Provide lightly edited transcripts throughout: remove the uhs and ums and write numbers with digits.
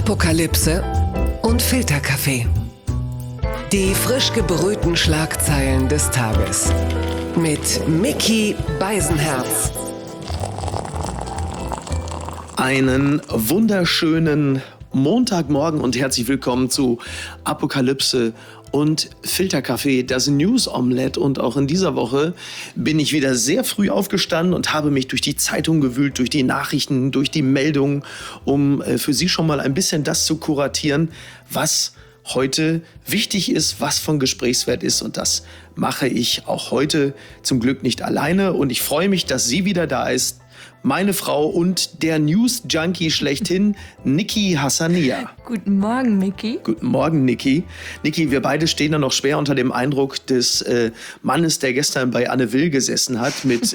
Apokalypse und Filterkaffee. Die frisch gebrühten Schlagzeilen des Tages. Mit Micky Beisenherz. Einen wunderschönen Montagmorgen und herzlich willkommen zu Apokalypse und Filterkaffee, das News Omelette. Und auch in dieser Woche bin ich wieder sehr früh aufgestanden und habe mich durch die Zeitung gewühlt, durch die Nachrichten, durch die Meldungen, um für Sie schon mal ein bisschen das zu kuratieren, was heute wichtig ist, was von Gesprächswert ist. Und das mache ich auch heute zum Glück nicht alleine. Und ich freue mich, dass sie wieder da ist. Meine Frau und der News-Junkie schlechthin, Niki Hassania. Guten Morgen, Micky. Guten Morgen, Niki. Niki, wir beide stehen da noch schwer unter dem Eindruck des Mannes, der gestern bei Anne Will gesessen hat, mit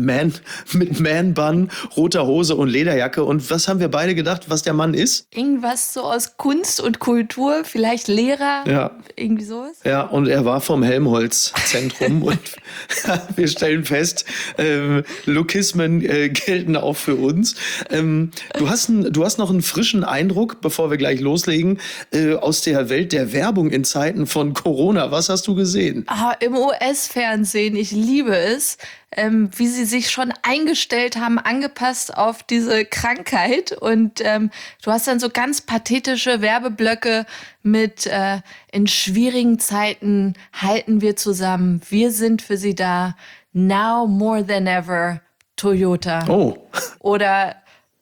Man-Bun, roter Hose und Lederjacke. Und was haben wir beide gedacht, was der Mann ist? Irgendwas so aus Kunst und Kultur, vielleicht Lehrer, ja. Irgendwie sowas. Ja, und er war vom Helmholtz-Zentrum und wir stellen fest, Lokismen gelten auch für uns. Du hast noch einen frischen Eindruck, bevor wir gleich loslegen, aus der Welt der Werbung in Zeiten von Corona. Was hast du gesehen? Im US-Fernsehen, ich liebe es, wie sie sich schon eingestellt haben, angepasst auf diese Krankheit. Und du hast dann so ganz pathetische Werbeblöcke mit in schwierigen Zeiten halten wir zusammen, wir sind für sie da, now more than ever, Toyota. Oh. Oder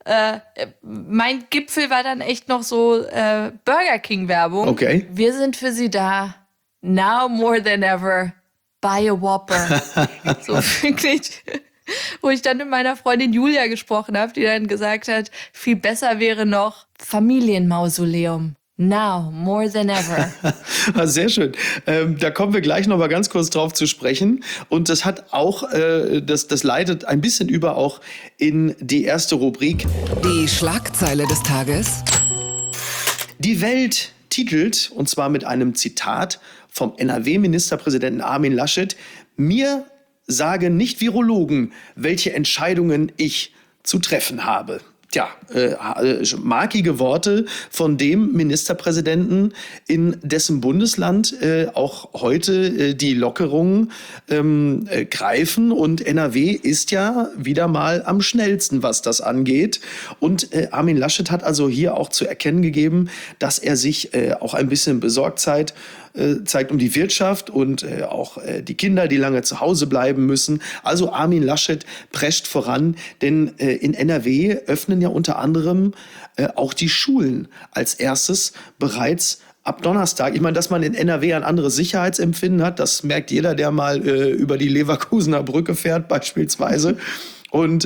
mein Gipfel war dann echt noch so Burger King-Werbung. Okay. Wir sind für sie da, now more than ever, buy a Whopper. So wirklich, wo ich dann mit meiner Freundin Julia gesprochen habe, die dann gesagt hat, viel besser wäre noch Familienmausoleum. Now, more than ever. Sehr schön. Da kommen wir gleich noch mal ganz kurz drauf zu sprechen. Und das hat auch, das leitet ein bisschen über auch in die erste Rubrik. Die Schlagzeile des Tages. Die Welt titelt, und zwar mit einem Zitat vom NRW-Ministerpräsidenten Armin Laschet: Mir sagen nicht Virologen, welche Entscheidungen ich zu treffen habe. Tja, markige Worte von dem Ministerpräsidenten, in dessen Bundesland auch heute die Lockerungen greifen. Und NRW ist ja wieder mal am schnellsten, was das angeht. Und Armin Laschet hat also hier auch zu erkennen gegeben, dass er sich auch ein bisschen besorgt zeigt um die Wirtschaft und auch die Kinder, die lange zu Hause bleiben müssen. Also Armin Laschet prescht voran, denn in NRW öffnen ja unter anderem auch die Schulen als erstes bereits ab Donnerstag. Ich meine, dass man in NRW ein anderes Sicherheitsempfinden hat, das merkt jeder, der mal über die Leverkusener Brücke fährt beispielsweise. Und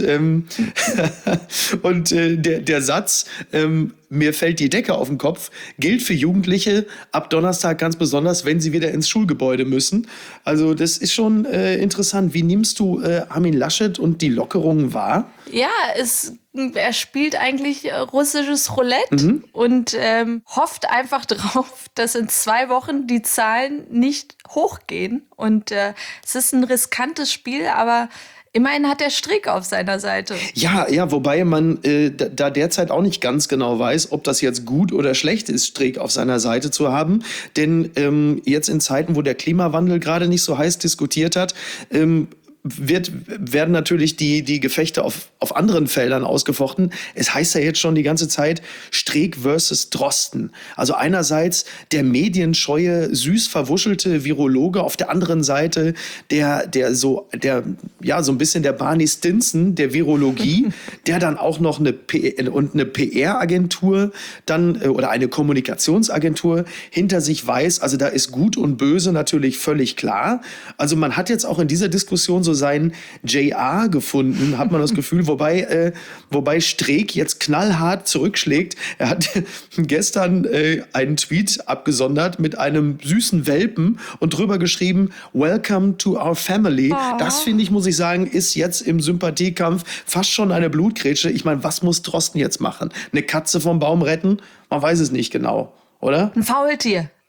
der Satz, mir fällt die Decke auf den Kopf, gilt für Jugendliche ab Donnerstag ganz besonders, wenn sie wieder ins Schulgebäude müssen. Also das ist schon interessant. Wie nimmst du Armin Laschet und die Lockerungen wahr? Ja, er spielt eigentlich russisches Roulette und hofft einfach drauf, dass in 2 Wochen die Zahlen nicht hochgehen. Und es ist ein riskantes Spiel, aber immerhin hat er Strick auf seiner Seite. Ja, wobei man da derzeit auch nicht ganz genau weiß, ob das jetzt gut oder schlecht ist, Strick auf seiner Seite zu haben. Denn jetzt in Zeiten, wo der Klimawandel gerade nicht so heiß diskutiert hat, werden natürlich die Gefechte auf anderen Feldern ausgefochten. Es heißt ja jetzt schon die ganze Zeit Streeck versus Drosten. Also einerseits der medienscheue, süß verwuschelte Virologe, auf der anderen Seite der so ein bisschen der Barney Stinson der Virologie, der dann auch noch eine PR-Agentur dann oder eine Kommunikationsagentur hinter sich weiß. Also da ist Gut und Böse natürlich völlig klar. Also man hat jetzt auch in dieser Diskussion so sein JR gefunden, hat man das Gefühl, wobei Streeck jetzt knallhart zurückschlägt. Er hat gestern einen Tweet abgesondert mit einem süßen Welpen und drüber geschrieben, Welcome to our family. Oh. Das, finde ich, muss ich sagen, ist jetzt im Sympathiekampf fast schon eine Blutgrätsche. Ich meine, was muss Drosten jetzt machen? Eine Katze vom Baum retten? Man weiß es nicht genau, oder? Ein Faultier.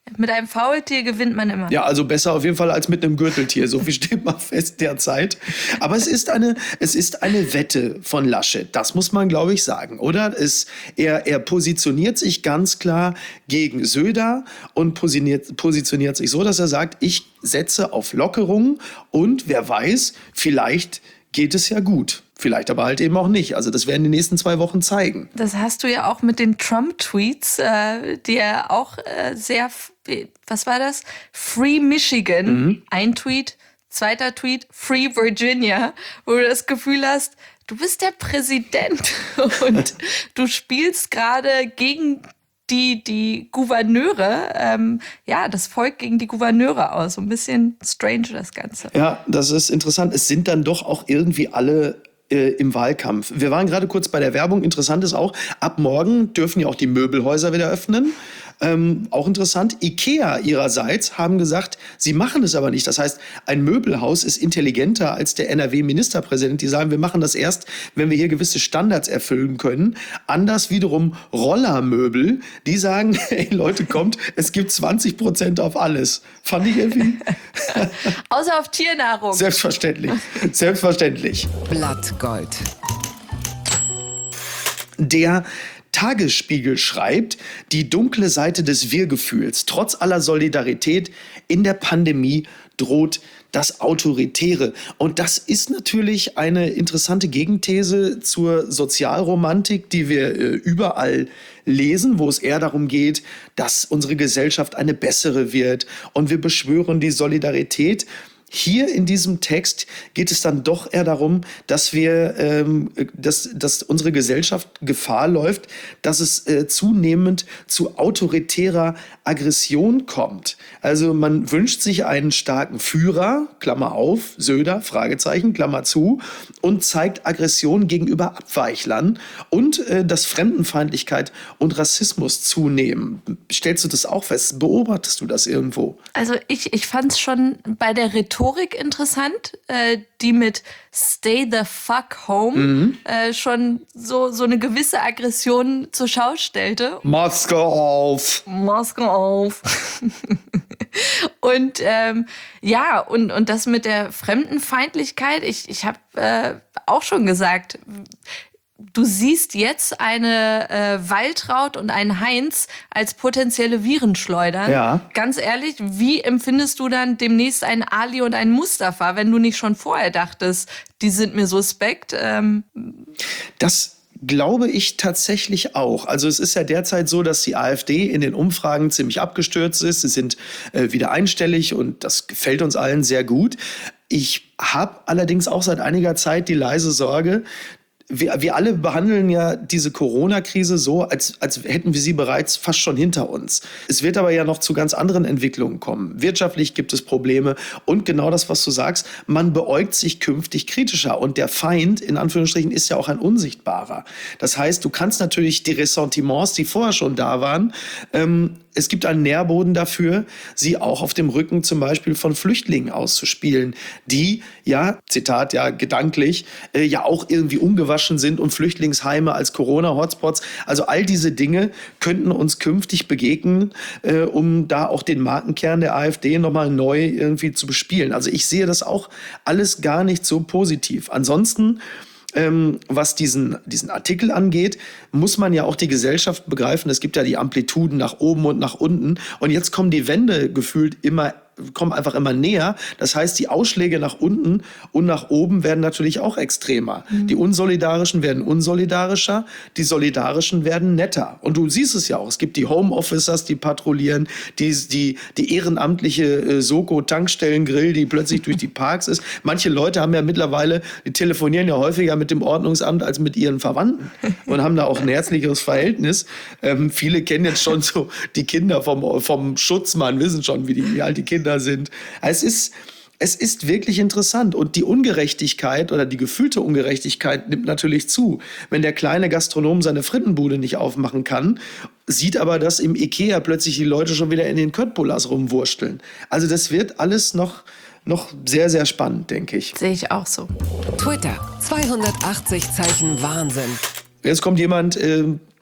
Mit einem Faultier gewinnt man immer. Ja, also besser auf jeden Fall als mit einem Gürteltier. So viel steht mal fest derzeit. Aber es ist eine Wette von Laschet. Das muss man, glaube ich, sagen, oder? Er positioniert sich ganz klar gegen Söder und positioniert sich so, dass er sagt, ich setze auf Lockerungen und wer weiß, vielleicht geht es ja gut. Vielleicht aber halt eben auch nicht. Also das werden die nächsten 2 Wochen zeigen. Das hast du ja auch mit den Trump-Tweets, die er auch sehr, was war das? Free Michigan, ein Tweet, zweiter Tweet, Free Virginia, wo du das Gefühl hast, du bist der Präsident und du spielst gerade gegen die Gouverneure, das Volk gegen die Gouverneure aus. So ein bisschen strange das Ganze. Ja, das ist interessant. Es sind dann doch auch irgendwie alle im Wahlkampf. Wir waren gerade kurz bei der Werbung. Interessant ist auch, ab morgen dürfen ja auch die Möbelhäuser wieder öffnen. Auch interessant, IKEA ihrerseits haben gesagt, sie machen es aber nicht. Das heißt, ein Möbelhaus ist intelligenter als der NRW-Ministerpräsident. Die sagen, wir machen das erst, wenn wir hier gewisse Standards erfüllen können. Anders wiederum Rollermöbel, die sagen, hey Leute, kommt, es gibt 20% auf alles. Fand ich irgendwie... Außer auf Tiernahrung. Selbstverständlich, selbstverständlich. Blattgold. Der Tagesspiegel schreibt, die dunkle Seite des Wir-Gefühls. Trotz aller Solidarität in der Pandemie droht das Autoritäre. Und das ist natürlich eine interessante Gegenthese zur Sozialromantik, die wir überall lesen, wo es eher darum geht, dass unsere Gesellschaft eine bessere wird. Und wir beschwören die Solidarität. Hier in diesem Text geht es dann doch eher darum, dass dass unsere Gesellschaft Gefahr läuft, dass es zunehmend zu autoritärer Aggression kommt. Also man wünscht sich einen starken Führer, Klammer auf, Söder, Fragezeichen, Klammer zu, und zeigt Aggression gegenüber Abweichlern und dass Fremdenfeindlichkeit und Rassismus zunehmen. Stellst du das auch fest? Beobachtest du das irgendwo? Also ich fand es schon bei der Rhetorik interessant, die mit Stay the fuck home schon so eine gewisse Aggression zur Schau stellte. Maske auf! Maske auf! Und und das mit der Fremdenfeindlichkeit, ich habe auch schon gesagt, du siehst jetzt eine Waltraud und einen Heinz als potenzielle Virenschleudern. Ja. Ganz ehrlich, wie empfindest du dann demnächst einen Ali und einen Mustafa, wenn du nicht schon vorher dachtest, die sind mir suspekt? Das glaube ich tatsächlich auch. Also es ist ja derzeit so, dass die AfD in den Umfragen ziemlich abgestürzt ist. Sie sind wieder einstellig und das gefällt uns allen sehr gut. Ich habe allerdings auch seit einiger Zeit die leise Sorge, wir alle behandeln ja diese Corona-Krise so, als hätten wir sie bereits fast schon hinter uns. Es wird aber ja noch zu ganz anderen Entwicklungen kommen. Wirtschaftlich gibt es Probleme und genau das, was du sagst, man beäugt sich künftig kritischer und der Feind, in Anführungsstrichen, ist ja auch ein unsichtbarer. Das heißt, du kannst natürlich die Ressentiments, die vorher schon da waren, es gibt einen Nährboden dafür, sie auch auf dem Rücken zum Beispiel von Flüchtlingen auszuspielen, die, ja, Zitat, ja, gedanklich, ja auch irgendwie ungewaschen sind und Flüchtlingsheime als Corona-Hotspots. Also all diese Dinge könnten uns künftig begegnen, um da auch den Markenkern der AfD nochmal neu irgendwie zu bespielen. Also ich sehe das auch alles gar nicht so positiv. Ansonsten, was diesen Artikel angeht, muss man ja auch die Gesellschaft begreifen. Es gibt ja die Amplituden nach oben und nach unten. Und jetzt kommen die Wände gefühlt kommen einfach immer näher. Das heißt, die Ausschläge nach unten und nach oben werden natürlich auch extremer. Die Unsolidarischen werden unsolidarischer, die Solidarischen werden netter. Und du siehst es ja auch. Es gibt die Homeofficers, die patrouillieren, die ehrenamtliche Soko-Tankstellen-Grill, die plötzlich durch die Parks ist. Manche Leute haben ja mittlerweile, die telefonieren ja häufiger mit dem Ordnungsamt als mit ihren Verwandten und haben da auch ein herzlicheres Verhältnis. Viele kennen jetzt schon so die Kinder vom Schutzmann, wissen schon, wie alt die Kinder sind. Es ist wirklich interessant und die Ungerechtigkeit oder die gefühlte Ungerechtigkeit nimmt natürlich zu. Wenn der kleine Gastronom seine Frittenbude nicht aufmachen kann, sieht aber, dass im Ikea plötzlich die Leute schon wieder in den Köttbullas rumwursteln. Also das wird alles noch sehr, sehr spannend, denke ich. Sehe ich auch so. Twitter, 280 Zeichen Wahnsinn. Jetzt kommt jemand,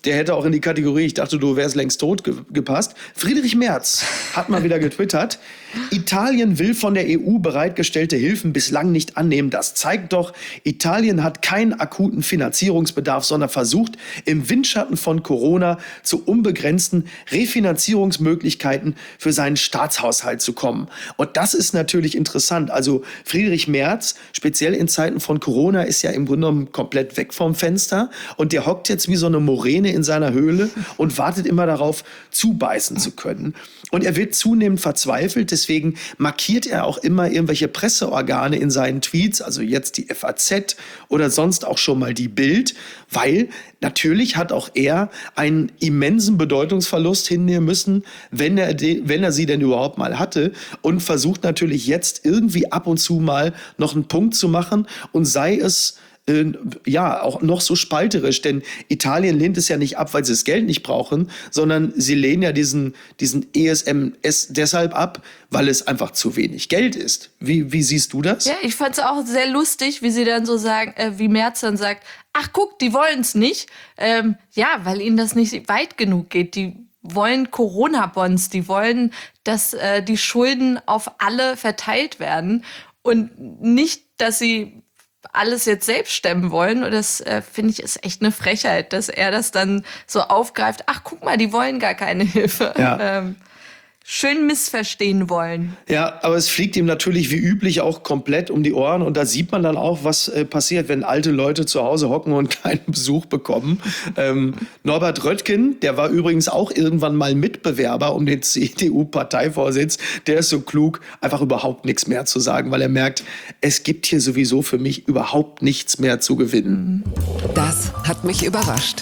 der hätte auch in die Kategorie, ich dachte, du wärst längst tot, gepasst. Friedrich Merz hat mal wieder getwittert, Italien will von der EU bereitgestellte Hilfen bislang nicht annehmen. Das zeigt doch, Italien hat keinen akuten Finanzierungsbedarf, sondern versucht im Windschatten von Corona zu unbegrenzten Refinanzierungsmöglichkeiten für seinen Staatshaushalt zu kommen. Und das ist natürlich interessant. Also Friedrich Merz, speziell in Zeiten von Corona, ist ja im Grunde genommen komplett weg vom Fenster. Und der hockt jetzt wie so eine Moräne in seiner Höhle und wartet immer darauf, zubeißen zu können. Und er wird zunehmend verzweifelt. Deswegen markiert er auch immer irgendwelche Presseorgane in seinen Tweets, also jetzt die FAZ oder sonst auch schon mal die Bild, weil natürlich hat auch er einen immensen Bedeutungsverlust hinnehmen müssen, wenn er sie denn überhaupt mal hatte, und versucht natürlich jetzt irgendwie ab und zu mal noch einen Punkt zu machen, und sei es auch noch so spalterisch, denn Italien lehnt es ja nicht ab, weil sie das Geld nicht brauchen, sondern sie lehnen ja diesen ESMS deshalb ab, weil es einfach zu wenig Geld ist. Wie siehst du das? Ja, ich fand es auch sehr lustig, wie sie dann so sagen, wie Merz dann sagt, ach guck, die wollen es nicht. Ja, weil ihnen das nicht weit genug geht. Die wollen Corona-Bonds, die wollen, dass die Schulden auf alle verteilt werden und nicht, dass sie alles jetzt selbst stemmen wollen. Und das finde ich ist echt eine Frechheit, dass er das dann so aufgreift. Ach, guck mal, die wollen gar keine Hilfe. Ja. Schön missverstehen wollen. Ja, aber es fliegt ihm natürlich wie üblich auch komplett um die Ohren. Und da sieht man dann auch, was passiert, wenn alte Leute zu Hause hocken und keinen Besuch bekommen. Norbert Röttgen, der war übrigens auch irgendwann mal Mitbewerber um den CDU-Parteivorsitz, der ist so klug, einfach überhaupt nichts mehr zu sagen, weil er merkt, es gibt hier sowieso für mich überhaupt nichts mehr zu gewinnen. Das hat mich überrascht.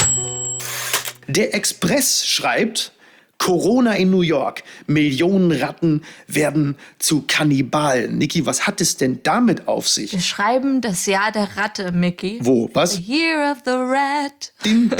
Der Express schreibt, Corona in New York. Millionen Ratten werden zu Kannibalen. Niki, was hat es denn damit auf sich? Wir schreiben das Jahr der Ratte, Mickey. Wo? Was? The Year of the Rat.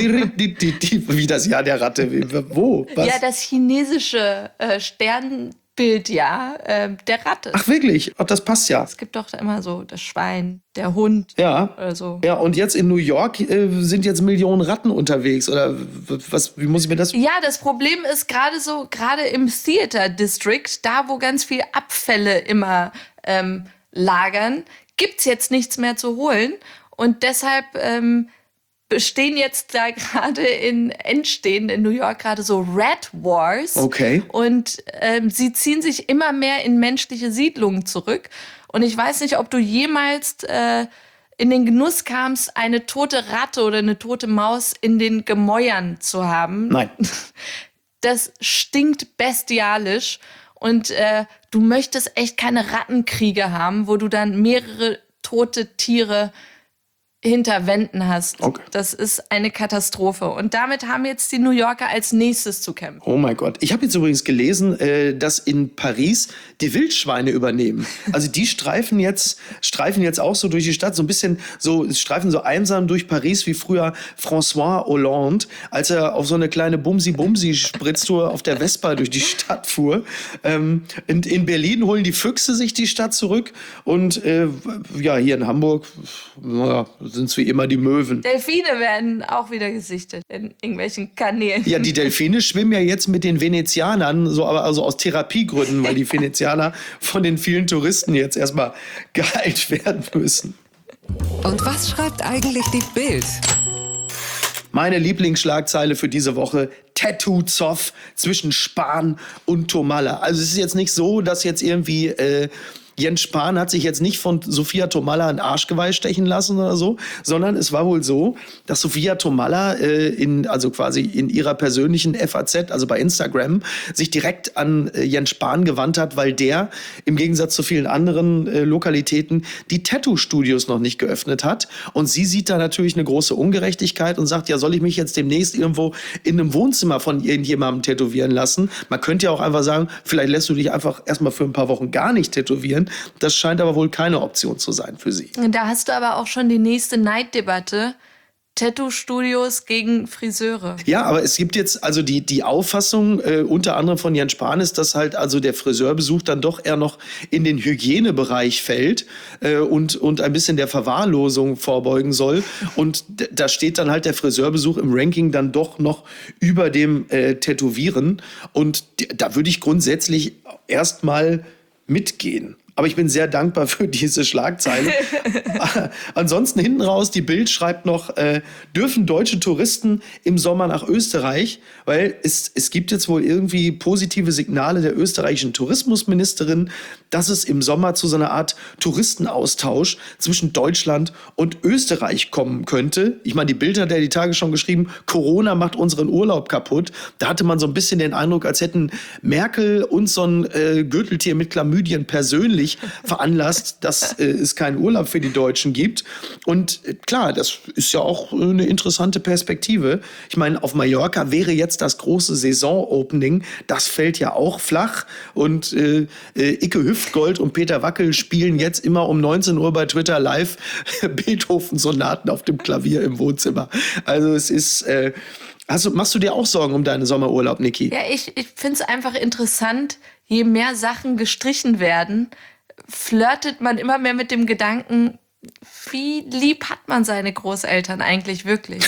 Wie das Jahr der Ratte? Wo? Was? Ja, das chinesische Sternbildjahr der Ratte. Ach wirklich? Ach, das passt ja. Es gibt doch immer so das Schwein, der Hund Ja. oder so. Ja, und jetzt in New York sind jetzt Millionen Ratten unterwegs. Oder was? Wie muss ich mir das... Ja, das Problem ist gerade im Theater District, da wo ganz viel Abfälle immer lagern, gibt's jetzt nichts mehr zu holen. Und deshalb bestehen jetzt da entstehen in New York gerade so Rat Wars. Okay. Und sie ziehen sich immer mehr in menschliche Siedlungen zurück. Und ich weiß nicht, ob du jemals in den Genuss kamst, eine tote Ratte oder eine tote Maus in den Gemäuern zu haben. Nein. Das stinkt bestialisch. Und du möchtest echt keine Rattenkriege haben, wo du dann mehrere tote Tiere hinter Wänden hast. Okay. Das ist eine Katastrophe. Und damit haben jetzt die New Yorker als nächstes zu kämpfen. Oh mein Gott. Ich habe jetzt übrigens gelesen, dass in Paris die Wildschweine übernehmen. Also die streifen jetzt auch so durch die Stadt, so ein bisschen streifen so einsam durch Paris wie früher François Hollande, als er auf so eine kleine Bumsi-Bumsi-Spritztour auf der Vespa durch die Stadt fuhr. In Berlin holen die Füchse sich die Stadt zurück und hier in Hamburg sind es wie immer die Möwen. Delfine werden auch wieder gesichtet in irgendwelchen Kanälen. Ja, die Delfine schwimmen ja jetzt mit den Venezianern, aber also aus Therapiegründen, weil die Venezianer von den vielen Touristen jetzt erstmal geheilt werden müssen. Und was schreibt eigentlich die Bild? Meine Lieblingsschlagzeile für diese Woche: Tattoo-Zoff zwischen Spahn und Tomalla. Also es ist jetzt nicht so, dass jetzt irgendwie Jens Spahn hat sich jetzt nicht von Sophia Tomalla ein Arschgeweih stechen lassen oder so, sondern es war wohl so, dass Sophia Tomalla also quasi in ihrer persönlichen FAZ, also bei Instagram, sich direkt an Jens Spahn gewandt hat, weil der im Gegensatz zu vielen anderen Lokalitäten die Tattoo-Studios noch nicht geöffnet hat. Und sie sieht da natürlich eine große Ungerechtigkeit und sagt, ja, soll ich mich jetzt demnächst irgendwo in einem Wohnzimmer von irgendjemandem tätowieren lassen? Man könnte ja auch einfach sagen, vielleicht lässt du dich einfach erstmal für ein paar Wochen gar nicht tätowieren. Das scheint aber wohl keine Option zu sein für sie. Da hast du aber auch schon die nächste Neiddebatte. Tattoo-Studios gegen Friseure. Ja, aber es gibt jetzt also die Auffassung, unter anderem von Jens Spahn, ist, dass halt also der Friseurbesuch dann doch eher noch in den Hygienebereich fällt und ein bisschen der Verwahrlosung vorbeugen soll. Und da steht dann halt der Friseurbesuch im Ranking dann doch noch über dem Tätowieren. Und da würde ich grundsätzlich erstmal mitgehen. Aber ich bin sehr dankbar für diese Schlagzeile. Ansonsten hinten raus, die Bild schreibt noch, dürfen deutsche Touristen im Sommer nach Österreich? Weil es gibt jetzt wohl irgendwie positive Signale der österreichischen Tourismusministerin, dass es im Sommer zu so einer Art Touristenaustausch zwischen Deutschland und Österreich kommen könnte. Ich meine, die Bild hat ja die Tage schon geschrieben, Corona macht unseren Urlaub kaputt. Da hatte man so ein bisschen den Eindruck, als hätten Merkel und so ein Gürteltier mit Chlamydien persönlich veranlasst, dass es keinen Urlaub für die Deutschen gibt. Und klar, das ist ja auch eine interessante Perspektive. Ich meine, auf Mallorca wäre jetzt das große Saison-Opening. Das fällt ja auch flach. Und Icke Hüftgold und Peter Wackel spielen jetzt immer um 19 Uhr bei Twitter live Beethoven-Sonaten auf dem Klavier im Wohnzimmer. Also es ist... machst du dir auch Sorgen um deinen Sommerurlaub, Niki? Ja, ich finde es einfach interessant, je mehr Sachen gestrichen werden, flirtet man immer mehr mit dem Gedanken, wie lieb hat man seine Großeltern eigentlich wirklich?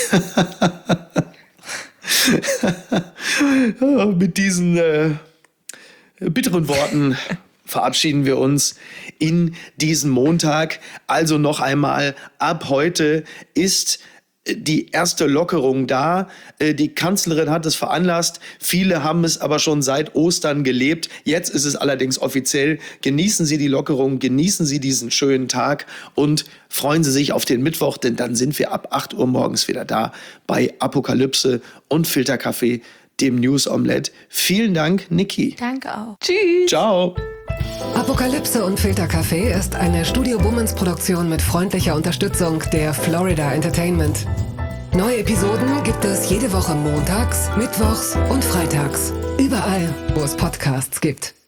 Mit diesen bitteren Worten verabschieden wir uns in diesen Montag. Also noch einmal, ab heute ist die erste Lockerung da. Die Kanzlerin hat es veranlasst. Viele haben es aber schon seit Ostern gelebt. Jetzt ist es allerdings offiziell. Genießen Sie die Lockerung, genießen Sie diesen schönen Tag und freuen Sie sich auf den Mittwoch, denn dann sind wir ab 8 Uhr morgens wieder da bei Apokalypse und Filterkaffee, dem News Omelette. Vielen Dank, Niki. Danke auch. Tschüss. Ciao. Apokalypse und Filterkaffee ist eine Studio Bummens Produktion mit freundlicher Unterstützung der Florida Entertainment. Neue Episoden gibt es jede Woche montags, mittwochs und freitags. Überall, wo es Podcasts gibt.